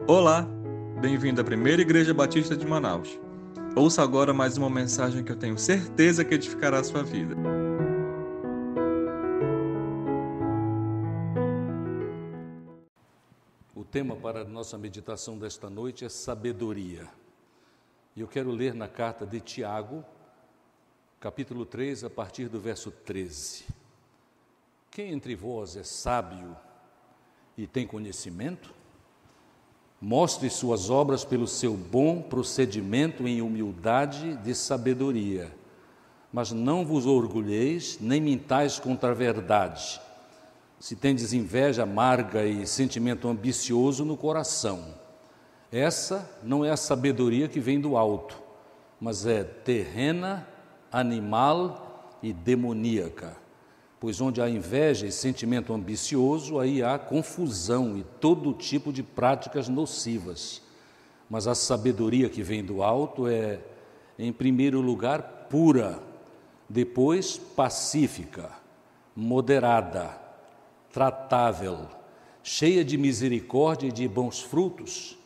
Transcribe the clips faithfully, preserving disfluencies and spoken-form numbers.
Olá, bem-vindo à Primeira Igreja Batista de Manaus. Ouça agora mais uma mensagem que eu tenho certeza que edificará a sua vida. O tema para a nossa meditação desta noite é sabedoria. E eu quero ler na carta de Tiago, capítulo três, a partir do verso treze. Quem entre vós é sábio e tem conhecimento? Mostre suas obras pelo seu bom procedimento em humildade de sabedoria. Mas não vos orgulheis, nem mintais contra a verdade. Se tendes inveja amarga e sentimento ambicioso no coração, essa não é a sabedoria que vem do alto, mas é terrena, animal e demoníaca. Pois onde há inveja e sentimento ambicioso, aí há confusão e todo tipo de práticas nocivas. Mas a sabedoria que vem do alto é, em primeiro lugar, pura, depois pacífica, moderada, tratável, cheia de misericórdia e de bons frutos,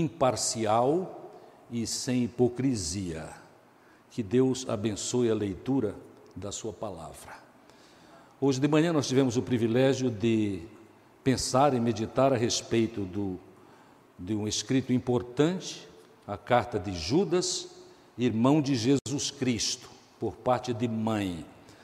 imparcial e sem hipocrisia. Que Deus abençoe a leitura da sua palavra. Hoje de manhã nós tivemos o privilégio de pensar e meditar a respeito do, de um escrito importante, a carta de Judas, irmão de Jesus Cristo, por parte de mãe.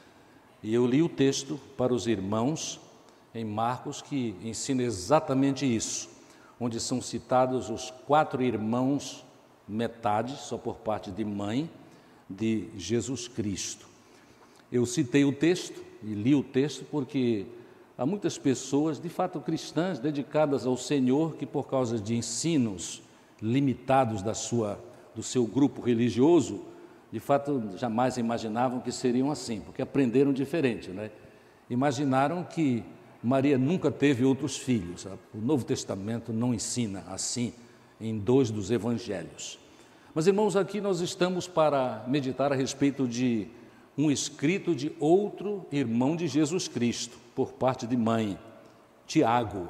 E eu li o texto para os irmãos em Marcos, que ensina exatamente isso, onde são citados os quatro irmãos, metade, só por parte de mãe, de Jesus Cristo. Eu citei o texto e li o texto porque há muitas pessoas, de fato cristãs, dedicadas ao Senhor, que por causa de ensinos limitados da sua, do seu grupo religioso, de fato jamais imaginavam que seriam assim, porque aprenderam diferente, né? Imaginaram que Maria nunca teve outros filhos. O Novo Testamento não ensina assim em dois dos evangelhos. Mas, irmãos, aqui nós estamos para meditar a respeito de um escrito de outro irmão de Jesus Cristo, por parte de mãe, Tiago.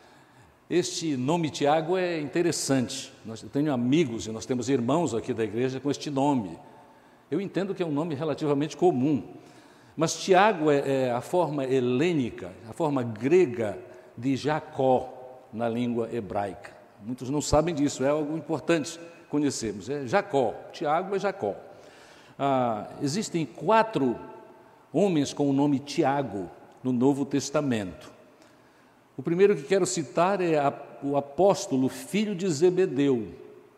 Este nome Tiago é interessante. Nós, eu tenho amigos e nós temos irmãos aqui da igreja com este nome. Eu entendo que é um nome relativamente comum, mas Tiago é, é a forma helênica, a forma grega de Jacó na língua hebraica. Muitos não sabem disso, é algo importante conhecermos. É Jacó, Tiago é Jacó. Ah, existem quatro homens com o nome Tiago no Novo Testamento. O primeiro que quero citar é a, o apóstolo filho de Zebedeu.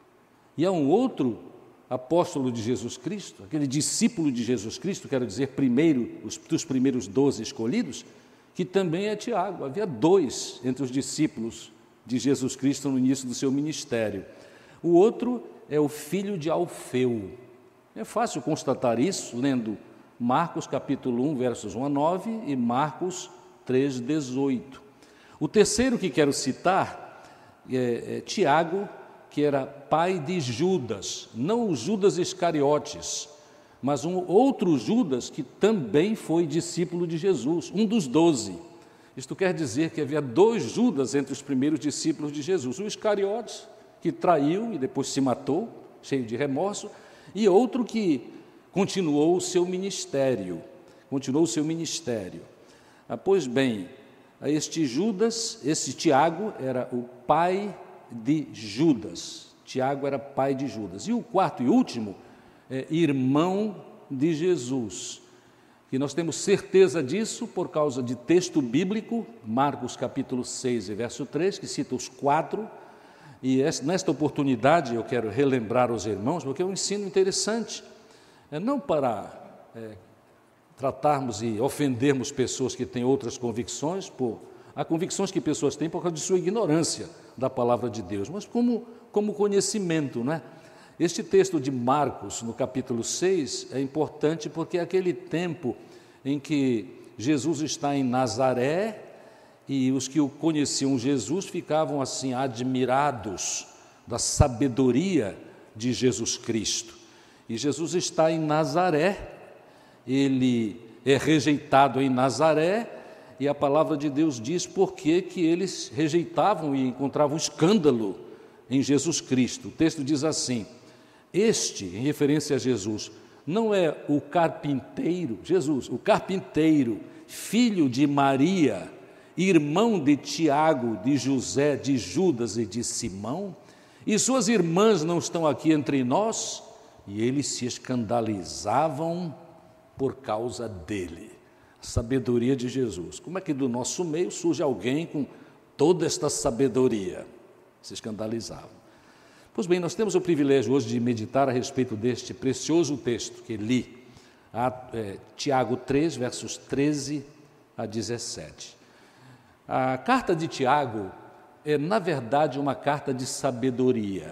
E há um outro apóstolo de Jesus Cristo, aquele discípulo de Jesus Cristo, quero dizer, primeiro, os, dos primeiros doze escolhidos, que também é Tiago. Havia dois entre os discípulos de Jesus Cristo no início do seu ministério. O outro é o filho de Alfeu. É fácil constatar isso lendo Marcos capítulo um, versos um a nove e Marcos três, dezoito. O terceiro que quero citar é, é Tiago, que era pai de Judas, não o Judas Iscariotes, mas um outro Judas que também foi discípulo de Jesus, um dos doze. Isto quer dizer que havia dois Judas entre os primeiros discípulos de Jesus, o Iscariotes, que traiu e depois se matou, cheio de remorso, e outro que continuou o seu ministério, continuou o seu ministério. Ah, pois bem, este Judas, esse Tiago era o pai de Judas, Tiago era pai de Judas. E o quarto e último é irmão de Jesus, e nós temos certeza disso por causa de texto bíblico, Marcos capítulo seis, verso três, que cita os quatro. E nesta oportunidade eu quero relembrar os irmãos, porque é um ensino interessante, é não para é, tratarmos e ofendermos pessoas que têm outras convicções, por, há convicções que pessoas têm por causa de sua ignorância da palavra de Deus, mas como, como conhecimento, né? Este texto de Marcos, no capítulo seis, é importante porque é aquele tempo em que Jesus está em Nazaré, e os que o conheciam Jesus ficavam assim admirados da sabedoria de Jesus Cristo. E Jesus está em Nazaré, ele é rejeitado em Nazaré, e a palavra de Deus diz por que que eles rejeitavam e encontravam escândalo em Jesus Cristo. O texto diz assim: este, em referência a Jesus, não é o carpinteiro, Jesus, o carpinteiro, filho de Maria, irmão de Tiago, de José, de Judas e de Simão? E suas irmãs não estão aqui entre nós? E eles se escandalizavam por causa dele. A sabedoria de Jesus. Como é que do nosso meio surge alguém com toda esta sabedoria? Se escandalizavam. Pois bem, nós temos o privilégio hoje de meditar a respeito deste precioso texto que li, a, é, Tiago três, versos treze a dezessete. A carta de Tiago é, na verdade, uma carta de sabedoria.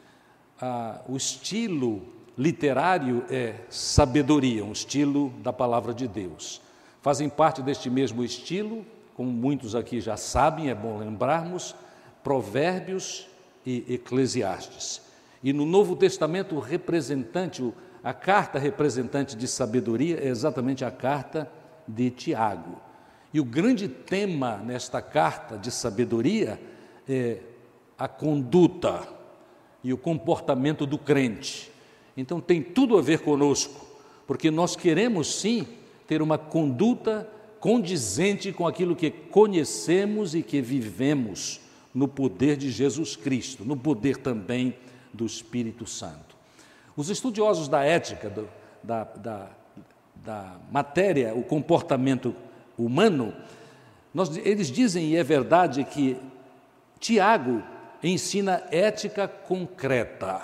Ah, o estilo literário é sabedoria, um estilo da palavra de Deus. Fazem parte deste mesmo estilo, como muitos aqui já sabem, é bom lembrarmos, Provérbios e Eclesiastes. E no Novo Testamento, o representante, a carta representante de sabedoria é exatamente a carta de Tiago. E o grande tema nesta carta de sabedoria é a conduta e o comportamento do crente. Então tem tudo a ver conosco, porque nós queremos sim ter uma conduta condizente com aquilo que conhecemos e que vivemos no poder de Jesus Cristo, no poder também do Espírito Santo. Os estudiosos da ética, do, da, da, da matéria, o comportamento humano, nós, eles dizem, e é verdade, que Tiago ensina ética concreta.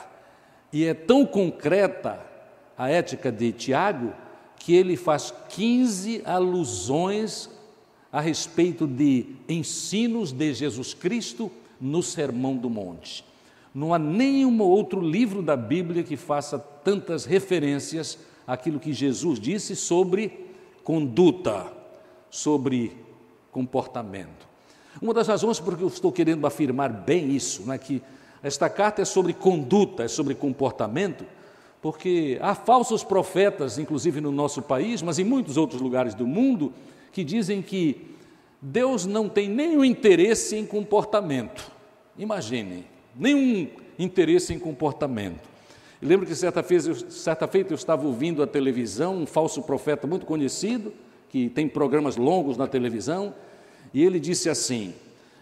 E é tão concreta a ética de Tiago que ele faz quinze alusões a respeito de ensinos de Jesus Cristo no Sermão do Monte. Não há nenhum outro livro da Bíblia que faça tantas referências àquilo que Jesus disse sobre conduta, sobre comportamento. Uma das razões por que eu estou querendo afirmar bem isso, né, que esta carta é sobre conduta, é sobre comportamento, porque há falsos profetas, inclusive no nosso país, mas em muitos outros lugares do mundo, que dizem que Deus não tem nenhum interesse em comportamento. Imaginem, nenhum interesse em comportamento. Eu lembro que certa feita, certa feita eu estava ouvindo a televisão, um falso profeta muito conhecido, que tem programas longos na televisão, e ele disse assim: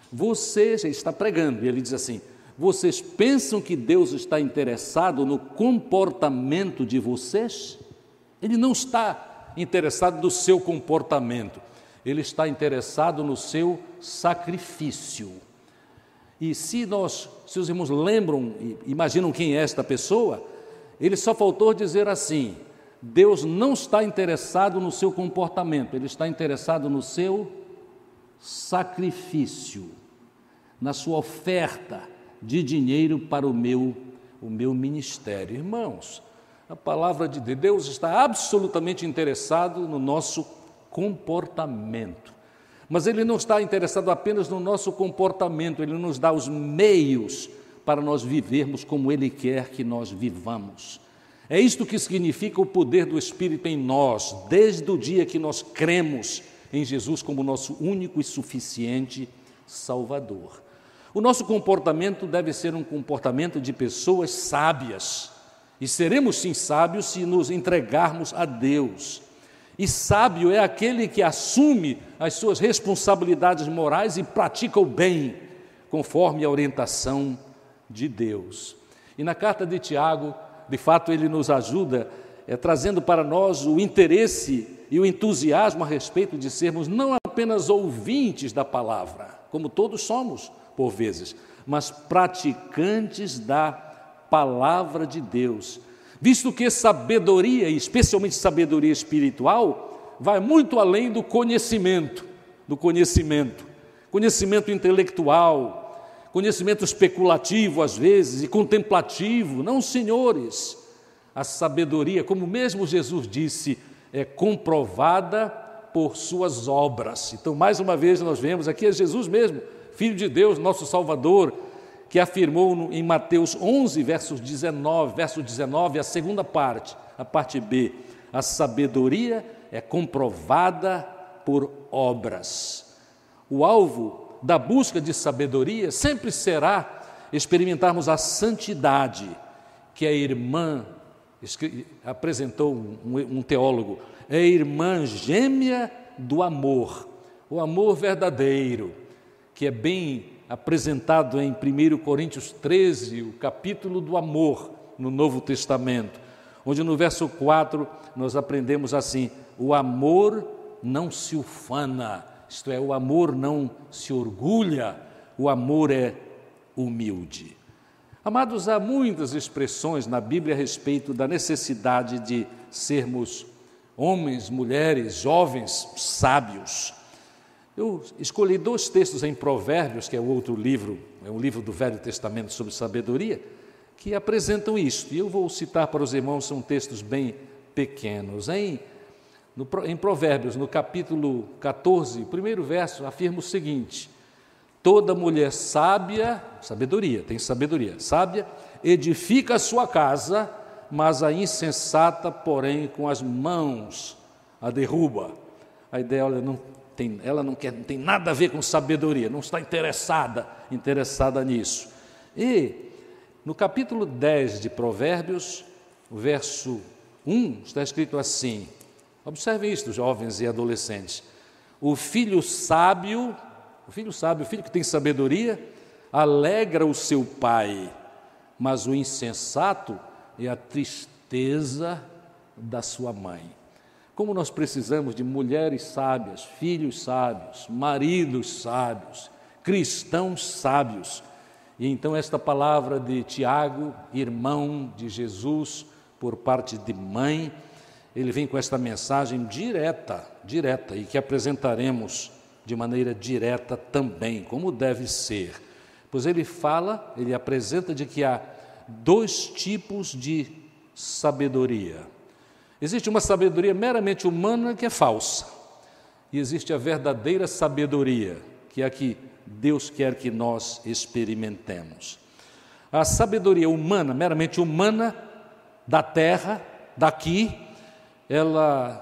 você já está pregando, e ele diz assim: vocês pensam que Deus está interessado no comportamento de vocês? Ele não está interessado no seu comportamento, ele está interessado no seu sacrifício. E se nós, se os irmãos lembram, imaginam quem é esta pessoa, ele só faltou dizer assim: Deus não está interessado no seu comportamento, ele está interessado no seu sacrifício, na sua oferta de dinheiro para o meu, o meu ministério. Irmãos, a palavra de Deus está absolutamente interessado no nosso comportamento. Mas Ele não está interessado apenas no nosso comportamento, Ele nos dá os meios para nós vivermos como Ele quer que nós vivamos. É isto que significa o poder do Espírito em nós, desde o dia que nós cremos em Jesus como nosso único e suficiente Salvador. O nosso comportamento deve ser um comportamento de pessoas sábias, e seremos sim sábios se nos entregarmos a Deus. E sábio é aquele que assume as suas responsabilidades morais e pratica o bem, conforme a orientação de Deus. E na carta de Tiago, de fato, ele nos ajuda, é, trazendo para nós o interesse e o entusiasmo a respeito de sermos não apenas ouvintes da palavra, como todos somos, por vezes, mas praticantes da palavra de Deus, visto que sabedoria, e especialmente sabedoria espiritual, vai muito além do conhecimento, do conhecimento, conhecimento intelectual, conhecimento especulativo às vezes e contemplativo. Não, senhores, a sabedoria, como mesmo Jesus disse, é comprovada por suas obras. Então, mais uma vez nós vemos aqui é Jesus mesmo, Filho de Deus, nosso Salvador, que afirmou em Mateus onze, versos dezenove, verso dezenove, a segunda parte, a parte B, a sabedoria é comprovada por obras. O alvo da busca de sabedoria sempre será experimentarmos a santidade que a irmã, apresentou um, um teólogo, é a irmã gêmea do amor, o amor verdadeiro, que é bem apresentado em primeira Coríntios treze, o capítulo do amor no Novo Testamento, onde no verso quatro nós aprendemos assim: o amor não se ufana, isto é, o amor não se orgulha, o amor é humilde. Amados, há muitas expressões na Bíblia a respeito da necessidade de sermos homens, mulheres, jovens, sábios. Eu escolhi dois textos em Provérbios, que é o outro livro, é um livro do Velho Testamento sobre sabedoria, que apresentam isto. E eu vou citar para os irmãos, são textos bem pequenos. Em, no, em Provérbios, no capítulo catorze, o primeiro verso, afirma o seguinte: toda mulher sábia, sabedoria, tem sabedoria, sábia, edifica a sua casa, mas a insensata, porém, com as mãos a derruba. A ideia, olha, não tem, ela não quer, não tem nada a ver com sabedoria, não está interessada, interessada nisso. E no capítulo dez de Provérbios, o verso um, está escrito assim, observem isto, jovens e adolescentes: o filho sábio, o filho sábio, o filho que tem sabedoria, alegra o seu pai, mas o insensato é a tristeza da sua mãe. Como nós precisamos de mulheres sábias, filhos sábios, maridos sábios, cristãos sábios. E então esta palavra de Tiago, irmão de Jesus, por parte de mãe, ele vem com esta mensagem direta, direta, e que apresentaremos de maneira direta também, como deve ser. Pois ele fala, ele apresenta de que há dois tipos de sabedoria. Existe uma sabedoria meramente humana que é falsa, e existe a verdadeira sabedoria, que é a que Deus quer que nós experimentemos. A sabedoria humana, meramente humana, da terra, daqui, ela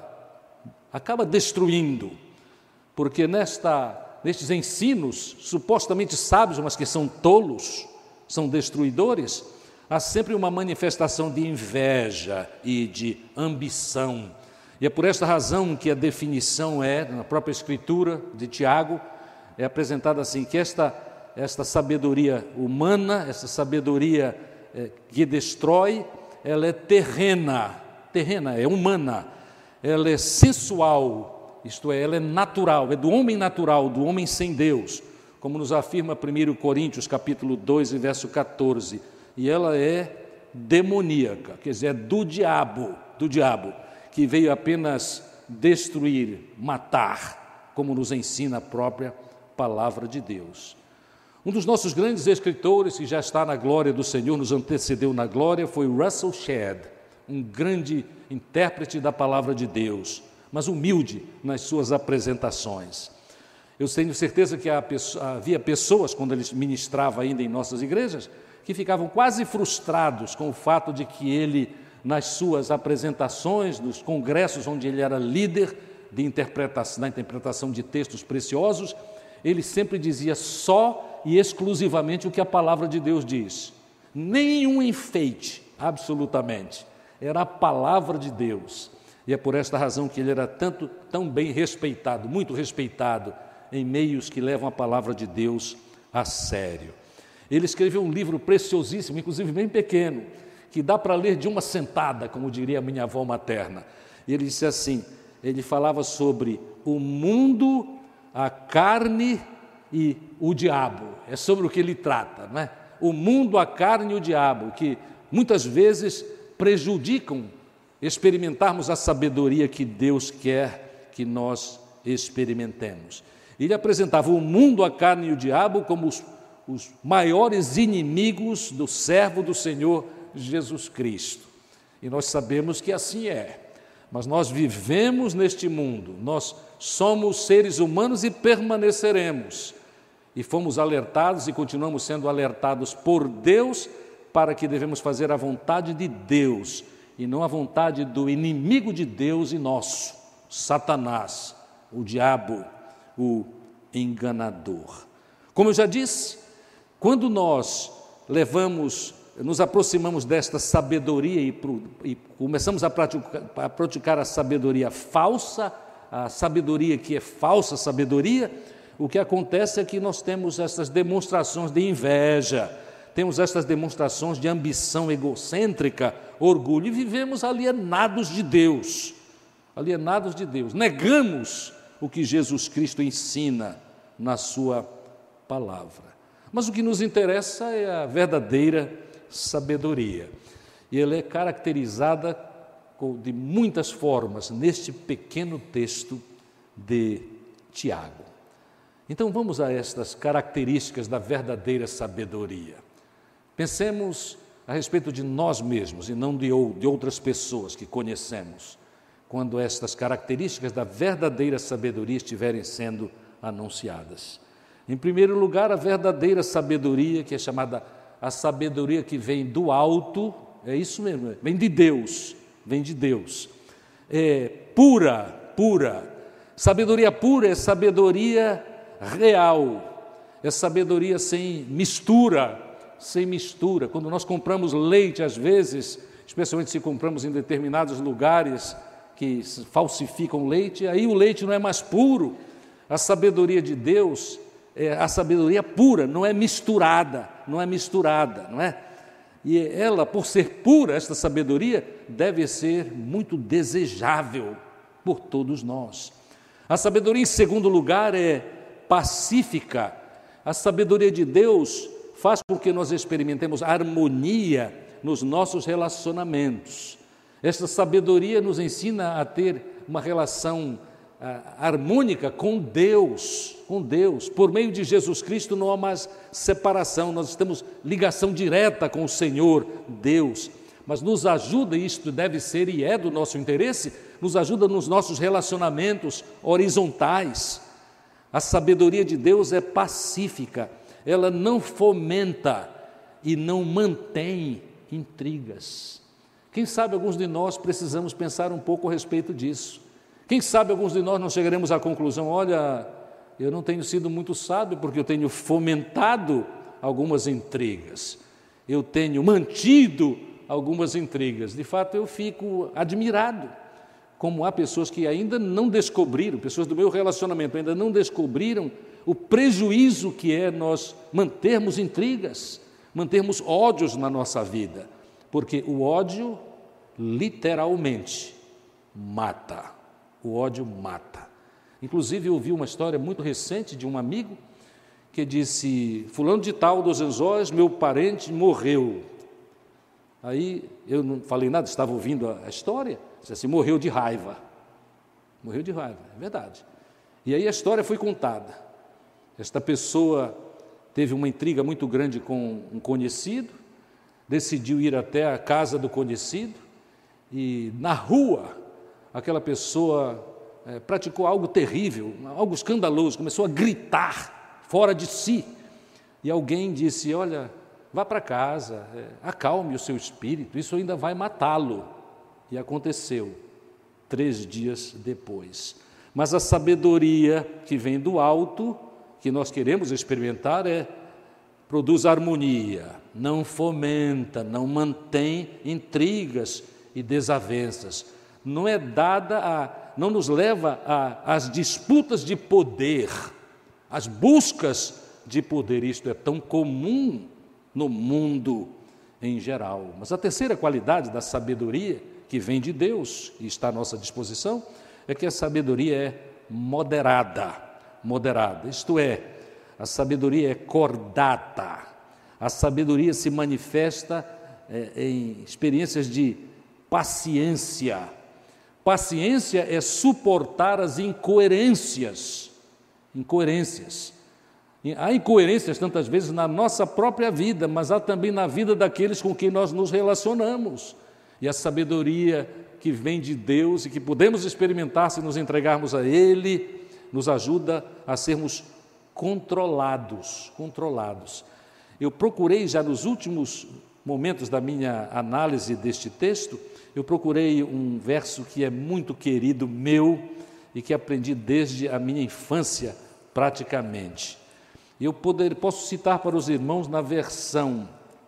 acaba destruindo, porque nesta, nestes ensinos supostamente sábios, mas que são tolos, são destruidores, há sempre uma manifestação de inveja e de ambição. E é por esta razão que a definição é, na própria Escritura de Tiago, é apresentada assim, que esta, esta sabedoria humana, essa sabedoria é, que destrói, ela é terrena, terrena, é humana, ela é sensual, isto é, ela é natural, é do homem natural, do homem sem Deus, como nos afirma primeira Coríntios, capítulo dois, verso catorze, e ela é demoníaca, quer dizer, é do diabo, do diabo, que veio apenas destruir, matar, como nos ensina a própria palavra de Deus. Um dos nossos grandes escritores, que já está na glória do Senhor, nos antecedeu na glória, foi Russell Shedd, um grande intérprete da palavra de Deus, mas humilde nas suas apresentações. Eu tenho certeza que havia pessoas, quando ele ministrava ainda em nossas igrejas, que ficavam quase frustrados com o fato de que ele, nas suas apresentações, nos congressos onde ele era líder de interpretação, na interpretação de textos preciosos, ele sempre dizia só e exclusivamente o que a palavra de Deus diz. Nenhum enfeite, absolutamente. Era a palavra de Deus. E é por esta razão que ele era tanto, tão bem respeitado, muito respeitado, em meios que levam a palavra de Deus a sério. Ele escreveu um livro preciosíssimo, inclusive bem pequeno, que dá para ler de uma sentada, como diria a minha avó materna. Ele disse assim, ele falava sobre o mundo, a carne e o diabo. É sobre o que ele trata, não é? O mundo, a carne e o diabo, que muitas vezes prejudicam experimentarmos a sabedoria que Deus quer que nós experimentemos. Ele apresentava o mundo, a carne e o diabo como os, os maiores inimigos do servo do Senhor Jesus Cristo. E nós sabemos que assim é. Mas nós vivemos neste mundo, nós somos seres humanos e permaneceremos. E fomos alertados e continuamos sendo alertados por Deus para que devemos fazer a vontade de Deus e não a vontade do inimigo de Deus e nosso, Satanás, o diabo, o enganador. Como eu já disse, quando nós levamos, nos aproximamos desta sabedoria e, e começamos a praticar, a praticar a sabedoria falsa, a sabedoria que é falsa sabedoria, o que acontece é que nós temos essas demonstrações de inveja, temos essas demonstrações de ambição egocêntrica, orgulho, e vivemos alienados de Deus, alienados de Deus, negamos o que Jesus Cristo ensina na sua palavra. Mas o que nos interessa é a verdadeira sabedoria, e ela é caracterizada de muitas formas neste pequeno texto de Tiago. Então vamos a estas características da verdadeira sabedoria. Pensemos a respeito de nós mesmos e não de, de outras pessoas que conhecemos, quando estas características da verdadeira sabedoria estiverem sendo anunciadas. Em primeiro lugar, a verdadeira sabedoria, que é chamada a sabedoria que vem do alto, é isso mesmo, vem de Deus, vem de Deus. É pura, pura. Sabedoria pura é sabedoria real, é sabedoria sem mistura, sem mistura. Quando nós compramos leite, às vezes, especialmente se compramos em determinados lugares que falsificam leite, aí o leite não é mais puro. A sabedoria de Deus é a sabedoria pura, não é misturada, não é misturada, não é? E ela, por ser pura, esta sabedoria, deve ser muito desejável por todos nós. A sabedoria, em segundo lugar, é pacífica. A sabedoria de Deus faz com que nós experimentemos harmonia nos nossos relacionamentos. Esta sabedoria nos ensina a ter uma relação ah, harmônica com Deus, com Deus. Por meio de Jesus Cristo não há mais separação, nós temos ligação direta com o Senhor Deus. Mas nos ajuda, isto deve ser e é do nosso interesse, nos ajuda nos nossos relacionamentos horizontais. A sabedoria de Deus é pacífica, ela não fomenta e não mantém intrigas. Quem sabe alguns de nós precisamos pensar um pouco a respeito disso. Quem sabe alguns de nós não chegaremos à conclusão, olha, eu não tenho sido muito sábio porque eu tenho fomentado algumas intrigas, eu tenho mantido algumas intrigas. De fato, eu fico admirado como há pessoas que ainda não descobriram, pessoas do meu relacionamento ainda não descobriram o prejuízo que é nós mantermos intrigas, mantermos ódios na nossa vida, porque o ódio literalmente mata, o ódio mata. Inclusive eu ouvi uma história muito recente de um amigo que disse, fulano de tal dos Anzóis, meu parente morreu. Aí eu não falei nada, estava ouvindo a história, disse assim, morreu de raiva, morreu de raiva, é verdade. E aí a história foi contada, esta pessoa teve uma intriga muito grande com um conhecido, decidiu ir até a casa do conhecido e na rua aquela pessoa é, praticou algo terrível, algo escandaloso, começou a gritar fora de si e alguém disse, olha, vá para casa, é, acalme o seu espírito, isso ainda vai matá-lo. E aconteceu, três dias depois. Mas a sabedoria que vem do alto, que nós queremos experimentar, é produz harmonia, não fomenta, não mantém intrigas e desavenças. Não é dada a, não nos leva às disputas de poder, às buscas de poder. Isto é tão comum no mundo em geral. Mas a terceira qualidade da sabedoria que vem de Deus e está à nossa disposição é que a sabedoria é moderada, moderada. Isto é, a sabedoria é cordata. A sabedoria se manifesta é, em experiências de paciência. Paciência é suportar as incoerências. Incoerências. Há incoerências tantas vezes na nossa própria vida, mas há também na vida daqueles com quem nós nos relacionamos. E a sabedoria que vem de Deus e que podemos experimentar se nos entregarmos a Ele, nos ajuda a sermos controlados, controlados. Eu procurei já nos últimos momentos da minha análise deste texto, eu procurei um verso que é muito querido meu e que aprendi desde a minha infância praticamente. Eu poder, posso citar para os irmãos na versão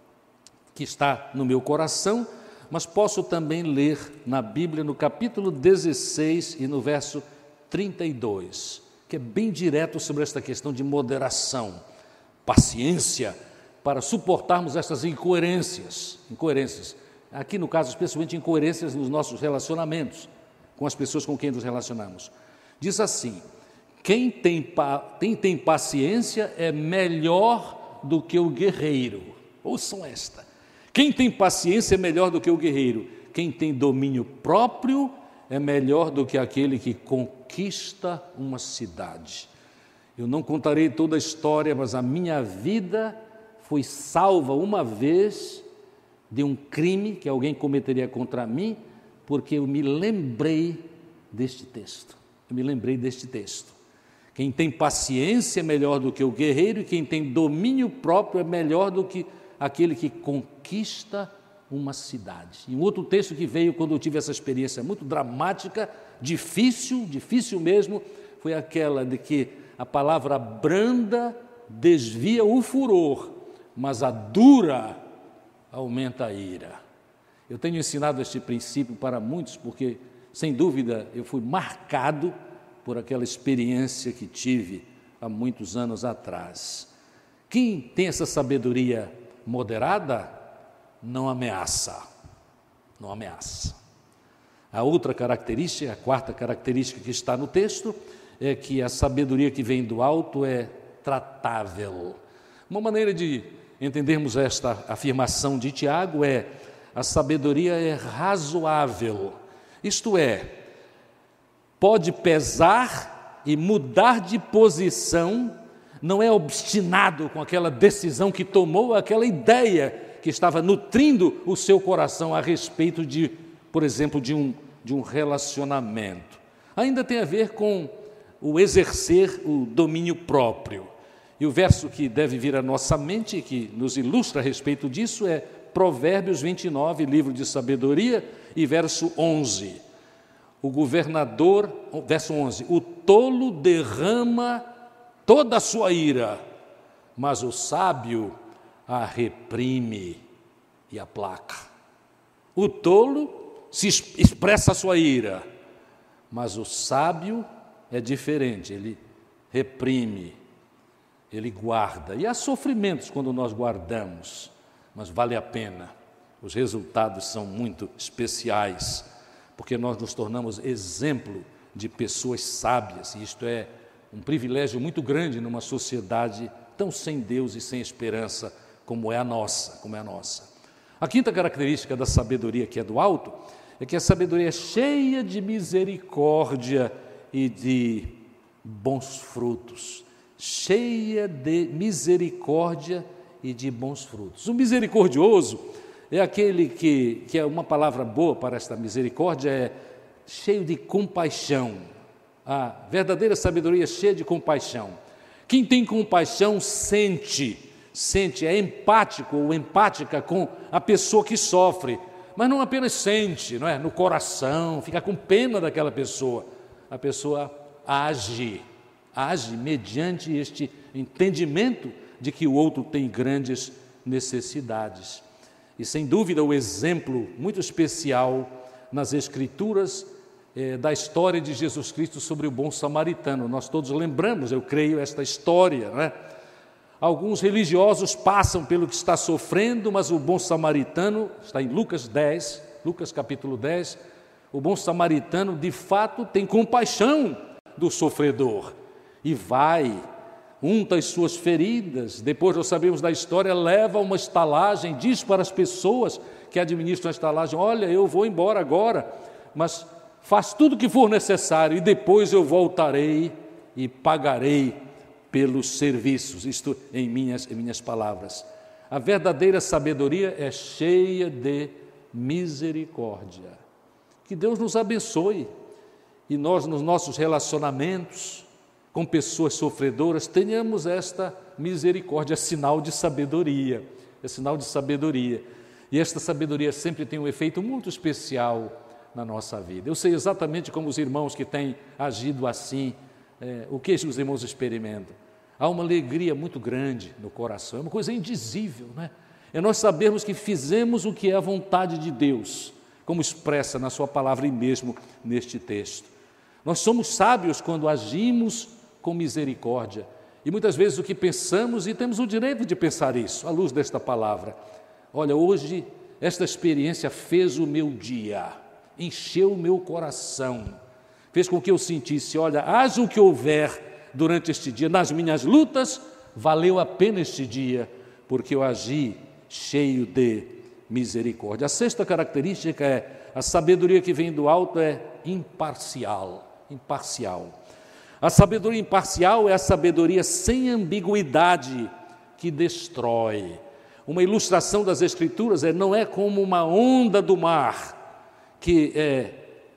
que está no meu coração, mas posso também ler na Bíblia, no capítulo dezesseis e no verso trinta e dois, que é bem direto sobre esta questão de moderação, paciência, para suportarmos essas incoerências, incoerências, aqui no caso especialmente incoerências nos nossos relacionamentos, com as pessoas com quem nos relacionamos. Diz assim: quem tem, quem tem paciência é melhor do que o guerreiro. Ouçam esta: quem tem paciência é melhor do que o guerreiro. Quem tem domínio próprio é melhor do que aquele que conquista uma cidade. Eu não contarei toda a história, mas a minha vida foi salva uma vez de um crime que alguém cometeria contra mim, porque eu me lembrei deste texto. Eu me lembrei deste texto. Quem tem paciência é melhor do que o guerreiro, e quem tem domínio próprio é melhor do que aquele que conquista uma cidade. E um outro texto que veio quando eu tive essa experiência muito dramática, difícil, difícil mesmo, foi aquela de que a palavra branda desvia o furor, mas a dura aumenta a ira. Eu tenho ensinado este princípio para muitos, porque, sem dúvida, eu fui marcado por aquela experiência que tive há muitos anos atrás. Quem tem essa sabedoria moderada, não ameaça, não ameaça. A outra característica, a quarta característica que está no texto, é que a sabedoria que vem do alto é tratável. Uma maneira de entendermos esta afirmação de Tiago é: a sabedoria é razoável, isto é, pode pesar e mudar de posição, não é obstinado com aquela decisão que tomou, aquela ideia que estava nutrindo o seu coração a respeito de, por exemplo, de um, de um relacionamento. Ainda tem a ver com o exercer o domínio próprio. E o verso que deve vir à nossa mente, que nos ilustra a respeito disso, é Provérbios vinte e nove, livro de sabedoria, e verso onze. O governador, verso onze, o tolo derrama toda a sua ira, mas o sábio a reprime e aplaca. O tolo se expressa a sua ira, mas o sábio é diferente, ele reprime, ele guarda. E há sofrimentos quando nós guardamos, mas vale a pena. Os resultados são muito especiais, porque nós nos tornamos exemplo de pessoas sábias, e isto é um privilégio muito grande numa sociedade tão sem Deus e sem esperança como é a nossa, como é a nossa. A quinta característica da sabedoria que é do alto é que a sabedoria é cheia de misericórdia e de bons frutos. Cheia de misericórdia e de bons frutos. O misericordioso é aquele que, que é uma palavra boa para esta misericórdia, é cheio de compaixão. A verdadeira sabedoria é cheia de compaixão. Quem tem compaixão sente, sente, é empático ou empática com a pessoa que sofre, mas não apenas sente, não é? No coração, fica com pena daquela pessoa. A pessoa age, age mediante este entendimento de que o outro tem grandes necessidades. E sem dúvida o exemplo muito especial nas Escrituras é, da história de Jesus Cristo sobre o bom samaritano. Nós todos lembramos, eu creio, esta história, não é? Alguns religiosos passam pelo que está sofrendo, mas o bom samaritano, está em Lucas dez, Lucas capítulo dez, o bom samaritano de fato tem compaixão do sofredor e vai, unta as suas feridas, depois nós sabemos da história, leva uma estalagem, diz para as pessoas que administram a estalagem: olha, eu vou embora agora, mas faz tudo o que for necessário e depois eu voltarei e pagarei pelos serviços, isto em minhas, em minhas palavras. A verdadeira sabedoria é cheia de misericórdia. Que Deus nos abençoe e nós, nos nossos relacionamentos com pessoas sofredoras, tenhamos esta misericórdia, é sinal de sabedoria, é sinal de sabedoria. E esta sabedoria sempre tem um efeito muito especial na nossa vida. Eu sei exatamente como os irmãos que têm agido assim, É, o que os irmãos experimentam? Há uma alegria muito grande no coração, é uma coisa indizível, não é? É nós sabermos que fizemos o que é a vontade de Deus, como expressa na sua palavra e mesmo neste texto. Nós somos sábios quando agimos com misericórdia. E muitas vezes o que pensamos, e temos o direito de pensar isso, à luz desta palavra. Olha, hoje esta experiência fez o meu dia, encheu o meu coração, fez com que eu sentisse, olha, haja o que houver durante este dia, nas minhas lutas, valeu a pena este dia, porque eu agi cheio de misericórdia. A sexta característica é, a sabedoria que vem do alto é imparcial, imparcial. A sabedoria imparcial é a sabedoria sem ambiguidade que destrói. Uma ilustração das Escrituras é, não é como uma onda do mar, que é,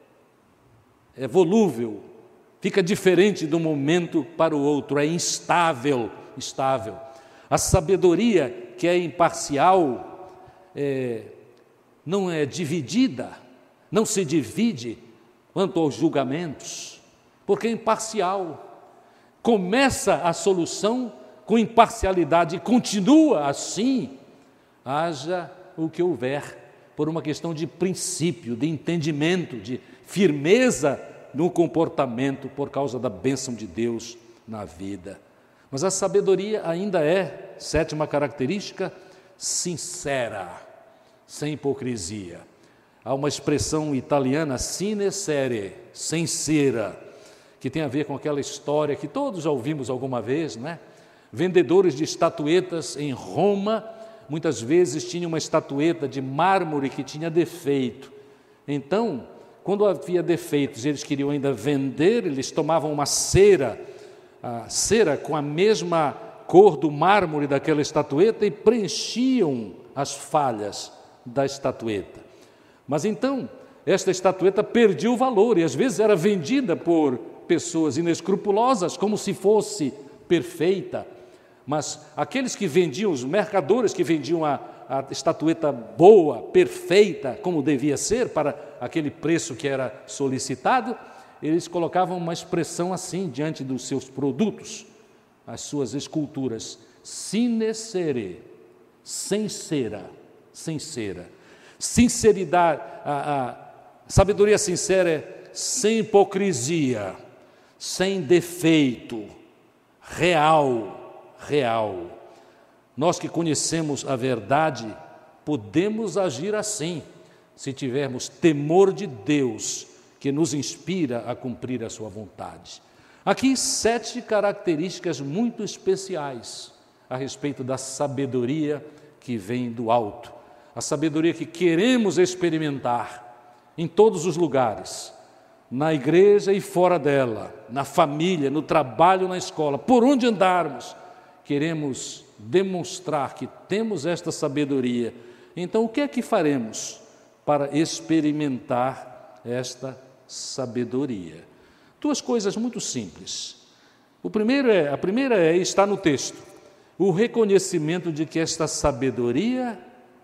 é volúvel, fica diferente de um momento para o outro, é instável, instável. A sabedoria que é imparcial é, não é dividida, não se divide quanto aos julgamentos, porque é imparcial. Começa a solução com imparcialidade e continua assim, haja o que houver, por uma questão de princípio, de entendimento, de firmeza no comportamento, por causa da bênção de Deus na vida. Mas a sabedoria ainda é, sétima característica, sincera, sem hipocrisia. Há uma expressão italiana, sine cere, sincera, que tem a ver com aquela história que todos já ouvimos alguma vez, né? Vendedores de estatuetas em Roma, muitas vezes tinham uma estatueta de mármore que tinha defeito. Então, quando havia defeitos, eles queriam ainda vender, eles tomavam uma cera, a cera com a mesma cor do mármore daquela estatueta e preenchiam as falhas da estatueta. Mas então, esta estatueta perdia o valor e às vezes era vendida por pessoas inescrupulosas como se fosse perfeita. Mas aqueles que vendiam, os mercadores que vendiam a, a estatueta boa, perfeita, como devia ser, para aquele preço que era solicitado, eles colocavam uma expressão assim diante dos seus produtos, as suas esculturas, sine cere, sem cera, sem cera. Sinceridade, a, a sabedoria sincera é sem hipocrisia, sem defeito, real, real. Nós que conhecemos a verdade, podemos agir assim, se tivermos temor de Deus, que nos inspira a cumprir a sua vontade. Aqui sete características muito especiais a respeito da sabedoria que vem do alto, a sabedoria que queremos experimentar em todos os lugares, na igreja e fora dela, na família, no trabalho, na escola, por onde andarmos, queremos demonstrar que temos esta sabedoria. Então, o que é que faremos para experimentar esta sabedoria? Duas coisas muito simples. O primeiro é, a primeira é, está no texto, o reconhecimento de que esta sabedoria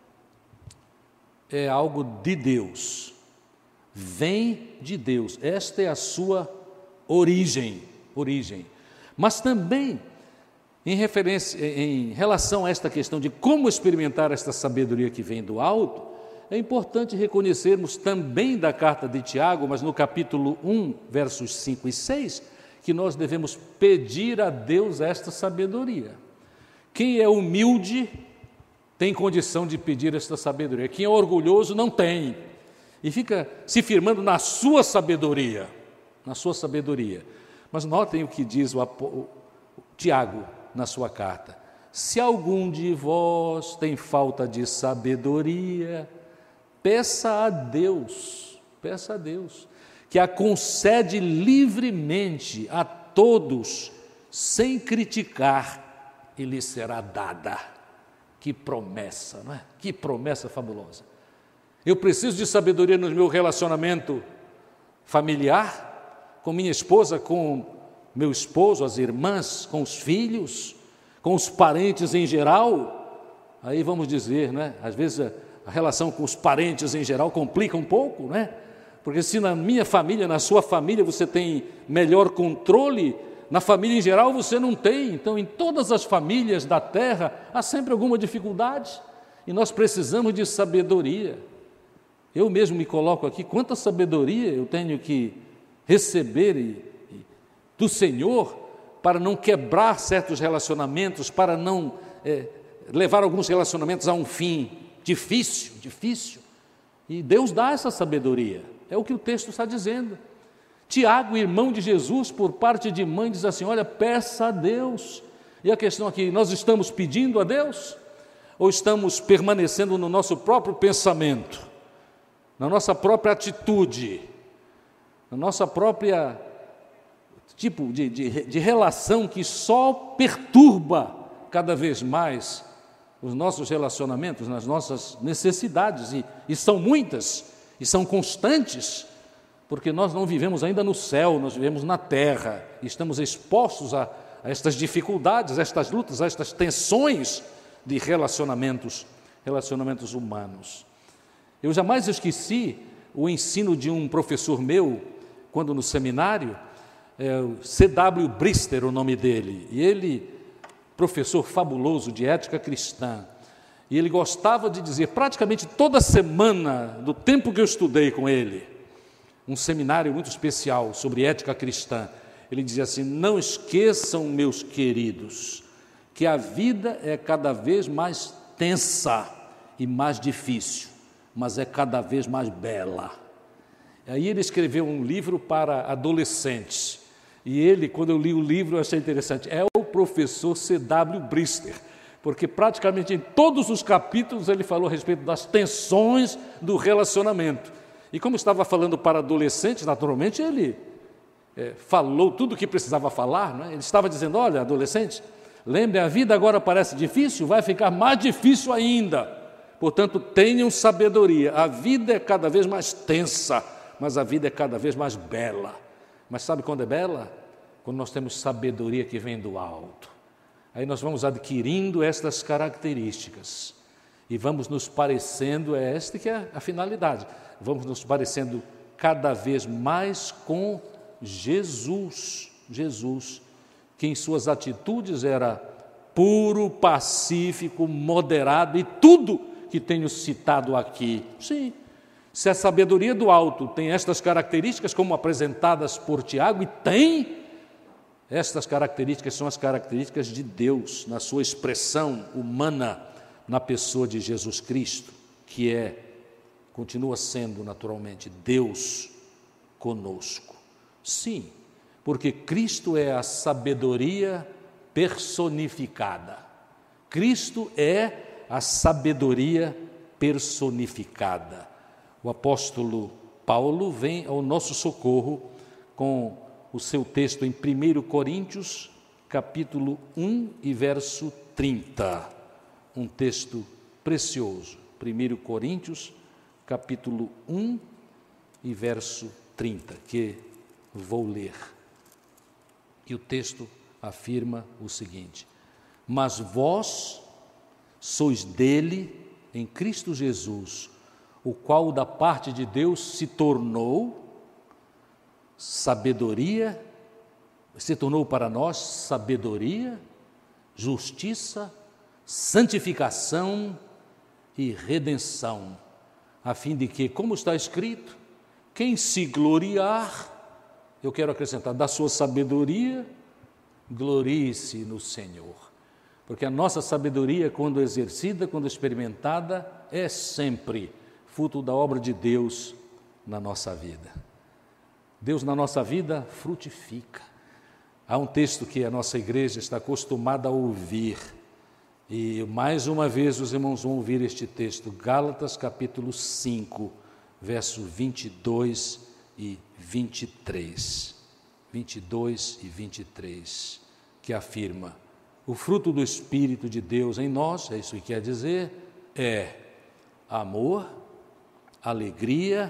é algo de Deus, vem de Deus, esta é a sua origem, origem. Mas também, em, referência, em relação a esta questão de como experimentar esta sabedoria que vem do alto, é importante reconhecermos também da carta de Tiago, mas no capítulo um, versos cinco e seis, que nós devemos pedir a Deus esta sabedoria. Quem é humilde tem condição de pedir esta sabedoria. Quem é orgulhoso não tem. E fica se firmando na sua sabedoria, na sua sabedoria. Mas notem o que diz o, o Tiago na sua carta. Se algum de vós tem falta de sabedoria, peça a Deus, peça a Deus, que a concede livremente a todos, sem criticar, e lhe será dada. Que promessa, não é? Que promessa fabulosa. Eu preciso de sabedoria no meu relacionamento familiar, com minha esposa, com meu esposo, as irmãs, com os filhos, com os parentes em geral. Aí vamos dizer, né? Às vezes a relação com os parentes em geral complica um pouco, né? Porque se na minha família, na sua família, você tem melhor controle, na família em geral você não tem. Então, em todas as famílias da terra, há sempre alguma dificuldade. E nós precisamos de sabedoria. Eu mesmo me coloco aqui, quanta sabedoria eu tenho que receber e, e, do Senhor para não quebrar certos relacionamentos, para não é, levar alguns relacionamentos a um fim difícil, difícil. E Deus dá essa sabedoria, é o que o texto está dizendo. Tiago, irmão de Jesus, por parte de mãe, diz assim, olha, peça a Deus. E a questão aqui, nós estamos pedindo a Deus? Ou estamos permanecendo no nosso próprio pensamento, na nossa própria atitude, na nossa própria tipo de, de, de relação que só perturba cada vez mais os nossos relacionamentos, nas nossas necessidades, e, e são muitas, e são constantes, porque nós não vivemos ainda no céu, nós vivemos na terra, e estamos expostos a, a estas dificuldades, a estas lutas, a estas tensões de relacionamentos, relacionamentos humanos. Eu jamais esqueci o ensino de um professor meu, quando no seminário, é, C W Brister, o nome dele, e ele, professor fabuloso de ética cristã, e ele gostava de dizer, praticamente toda semana, do tempo que eu estudei com ele, um seminário muito especial sobre ética cristã, ele dizia assim, não esqueçam, meus queridos, que a vida é cada vez mais tensa e mais difícil, mas é cada vez mais bela. Aí ele escreveu um livro para adolescentes, e ele, quando eu li o livro, eu achei interessante, é o professor C W Brister, porque praticamente em todos os capítulos ele falou a respeito das tensões do relacionamento. E como estava falando para adolescentes, naturalmente ele é, falou tudo o que precisava falar, não é? Ele estava dizendo, olha, adolescentes, lembrem, a vida agora parece difícil, vai ficar mais difícil ainda. Portanto, tenham sabedoria. A vida é cada vez mais tensa, mas a vida é cada vez mais bela. Mas sabe quando é bela? Quando nós temos sabedoria que vem do alto. Aí nós vamos adquirindo estas características e vamos nos parecendo, é esta que é a finalidade, vamos nos parecendo cada vez mais com Jesus, Jesus, que em suas atitudes era puro, pacífico, moderado e tudo que tenho citado aqui. Sim, se a sabedoria do alto tem estas características como apresentadas por Tiago, e tem, estas características são as características de Deus, na sua expressão humana, na pessoa de Jesus Cristo, que é, continua sendo naturalmente, Deus conosco. Sim, porque Cristo é a sabedoria personificada. Cristo é a sabedoria personificada. O apóstolo Paulo vem ao nosso socorro com o seu texto em primeiro Coríntios, capítulo um e verso trinta. Um texto precioso. primeiro Coríntios, capítulo um e verso trinta, que vou ler. E o texto afirma o seguinte: mas vós sois dele em Cristo Jesus, o qual da parte de Deus se tornou sabedoria, se tornou para nós sabedoria, justiça, santificação e redenção, a fim de que, como está escrito, quem se gloriar, eu quero acrescentar, da sua sabedoria, glorie-se no Senhor. Porque a nossa sabedoria, quando exercida, quando experimentada, é sempre fruto da obra de Deus na nossa vida. Deus na nossa vida frutifica. Há um texto que a nossa igreja está acostumada a ouvir, e mais uma vez os irmãos vão ouvir este texto, Gálatas capítulo cinco, verso vinte e dois e vinte e três. vinte e dois e vinte e três, que afirma: o fruto do Espírito de Deus em nós, é isso que quer dizer, é amor, alegria,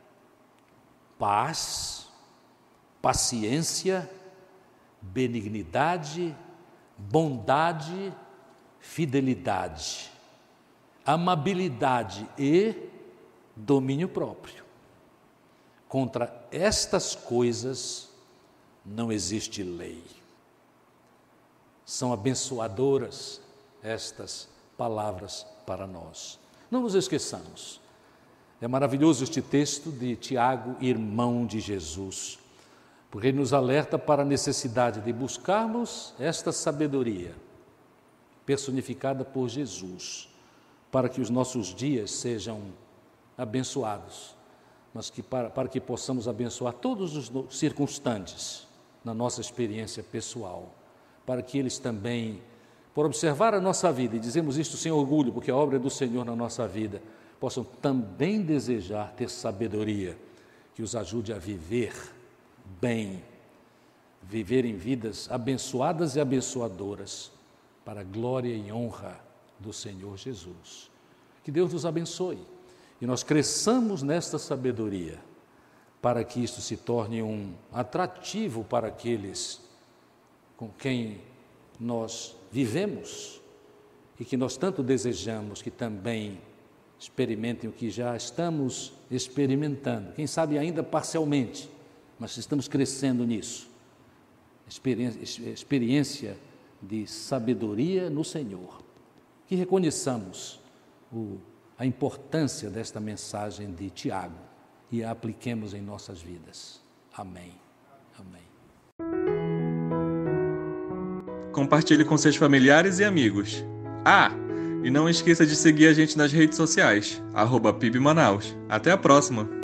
paz, paciência, benignidade, bondade, fidelidade, amabilidade e domínio próprio. Contra estas coisas não existe lei. São abençoadoras estas palavras para nós. Não nos esqueçamos. É maravilhoso este texto de Tiago, irmão de Jesus, porque ele nos alerta para a necessidade de buscarmos esta sabedoria personificada por Jesus, para que os nossos dias sejam abençoados, mas que para, para que possamos abençoar todos os circunstantes na nossa experiência pessoal, para que eles também, por observar a nossa vida, e dizemos isto sem orgulho, porque a obra é do Senhor na nossa vida, possam também desejar ter sabedoria que os ajude a viver bem, viver em vidas abençoadas e abençoadoras, para a glória e honra do Senhor Jesus. Que Deus nos abençoe e nós cresçamos nesta sabedoria, para que isto se torne um atrativo para aqueles com quem nós vivemos e que nós tanto desejamos que também experimentem o que já estamos experimentando, quem sabe ainda parcialmente, mas estamos crescendo nisso. Experiência, experiência de sabedoria no Senhor. Que reconheçamos o, a importância desta mensagem de Tiago e a apliquemos em nossas vidas. Amém. Amém. Compartilhe com seus familiares e amigos. Ah, e não esqueça de seguir a gente nas redes sociais, arroba P I B Manaus. Até a próxima!